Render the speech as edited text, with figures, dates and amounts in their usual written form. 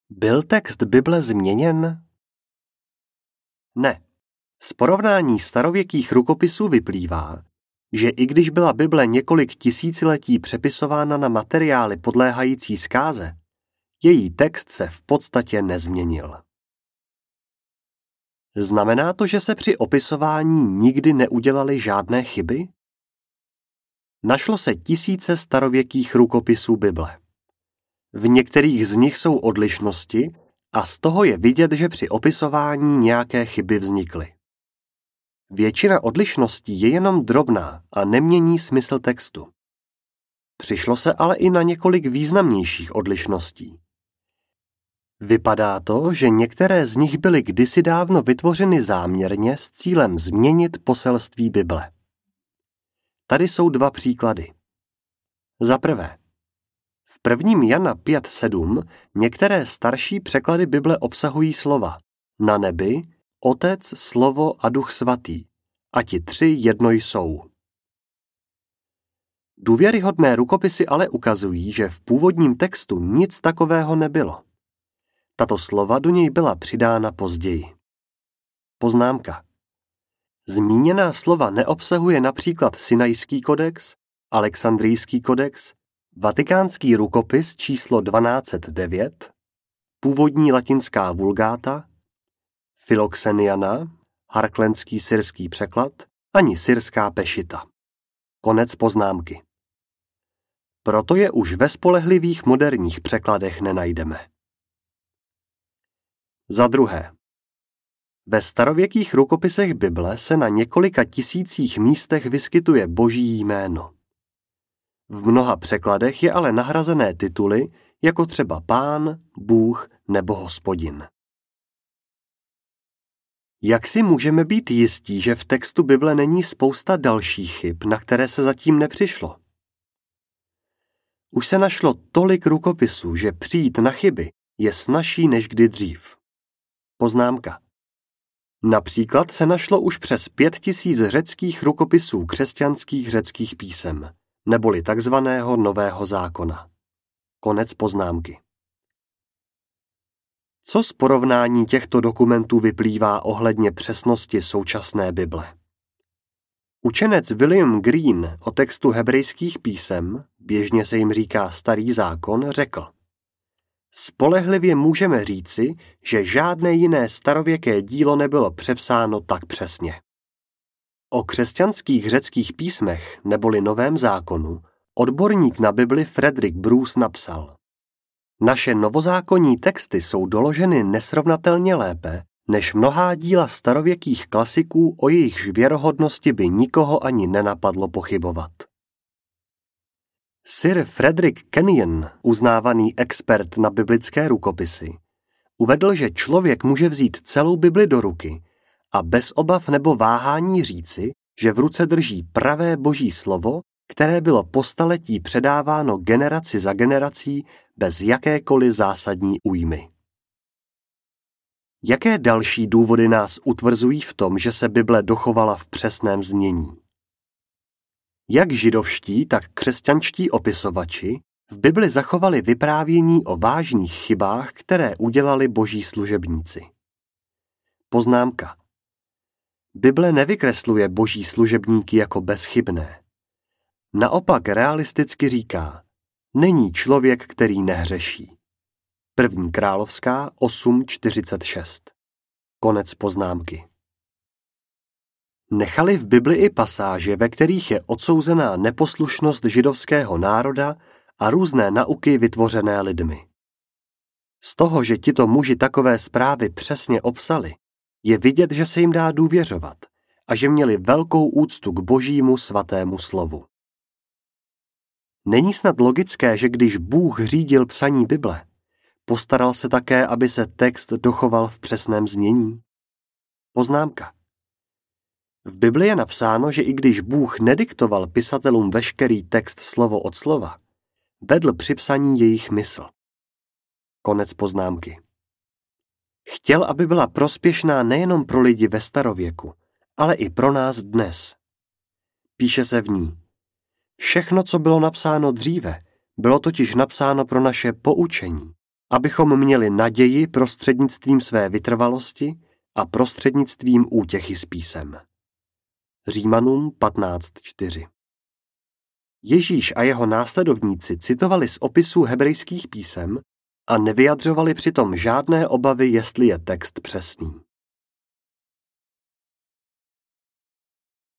Byl text Bible změněn? Ne. Z porovnání starověkých rukopisů vyplývá, že i když byla Bible několik tisíciletí přepisována na materiály podléhající zkáze, její text se v podstatě nezměnil. Znamená to, že se při opisování nikdy neudělaly žádné chyby? Našlo se tisíce starověkých rukopisů Bible. V některých z nich jsou odlišnosti a z toho je vidět, že při opisování nějaké chyby vznikly. Většina odlišností je jenom drobná a nemění smysl textu. Přišlo se ale i na několik významnějších odlišností. Vypadá to, že některé z nich byly kdysi dávno vytvořeny záměrně s cílem změnit poselství Bible. Tady jsou dva příklady. Za prvé, v 1. Jana 5:7 některé starší překlady Bible obsahují slova na nebi, Otec, Slovo a Duch Svatý, a ti tři jedno jsou. Důvěryhodné rukopisy ale ukazují, že v původním textu nic takového nebylo. Tato slova do něj byla přidána později. Poznámka. Zmíněná slova neobsahuje například Sinajský kodex, Alexandrijský kodex, Vatikánský rukopis číslo 1209, původní latinská vulgáta, Filoxeniana, Harklenský syrský překlad, ani syrská pešita. Konec poznámky. Proto je už ve spolehlivých moderních překladech nenajdeme. Za druhé. Ve starověkých rukopisech Bible se na několika tisících místech vyskytuje Boží jméno. V mnoha překladech je ale nahrazené tituly, jako třeba Pán, Bůh nebo Hospodin. Jak si můžeme být jistí, že v textu Bible není spousta dalších chyb, na které se zatím nepřišlo? Už se našlo tolik rukopisů, že přijít na chyby je snazší než kdy dřív. Poznámka. Například se našlo už přes 5000 řeckých rukopisů křesťanských řeckých písem, neboli takzvaného Nového zákona. Konec poznámky. Co z porovnání těchto dokumentů vyplývá ohledně přesnosti současné Bible? Učenec William Green o textu hebrejských písem, běžně se jim říká Starý zákon, řekl: Spolehlivě můžeme říci, že žádné jiné starověké dílo nebylo přepsáno tak přesně. O křesťanských řeckých písmech, neboli Novém zákonu, odborník na Bibli Frederick Bruce napsal: Naše novozákonní texty jsou doloženy nesrovnatelně lépe, než mnohá díla starověkých klasiků, o jejichž věrohodnosti by nikoho ani nenapadlo pochybovat. Sir Frederick Kenyon, uznávaný expert na biblické rukopisy, uvedl, že člověk může vzít celou Bibli do ruky a bez obav nebo váhání říci, že v ruce drží pravé Boží slovo, které bylo po staletí předáváno generaci za generací bez jakékoliv zásadní újmy. Jaké další důvody nás utvrzují v tom, že se Bible dochovala v přesném znění? Jak židovští, tak křesťanští opisovači v Bibli zachovali vyprávění o vážných chybách, které udělali boží služebníci. Poznámka. Bible nevykresluje boží služebníky jako bezchybné. Naopak realisticky říká: není člověk, který nehřeší. 1. Královská 8:46. Konec poznámky. Nechali v Bibli i pasáže, ve kterých je odsouzená neposlušnost židovského národa a různé nauky vytvořené lidmi. Z toho, že tito muži takové zprávy přesně obsali, je vidět, že se jim dá důvěřovat a že měli velkou úctu k Božímu svatému slovu. Není snad logické, že když Bůh řídil psaní Bible, postaral se také, aby se text dochoval v přesném znění? Poznámka. V Bibli je napsáno, že i když Bůh nediktoval pisatelům veškerý text slovo od slova, vedl při psaní jejich mysl. Konec poznámky. Chtěl, aby byla prospěšná nejenom pro lidi ve starověku, ale i pro nás dnes. Píše se v ní: Všechno, co bylo napsáno dříve, bylo totiž napsáno pro naše poučení, abychom měli naději prostřednictvím své vytrvalosti a prostřednictvím útěchy z písem. Římanům 15:4. Ježíš a jeho následovníci citovali z opisů hebrejských písem a nevyjadřovali přitom žádné obavy, jestli je text přesný.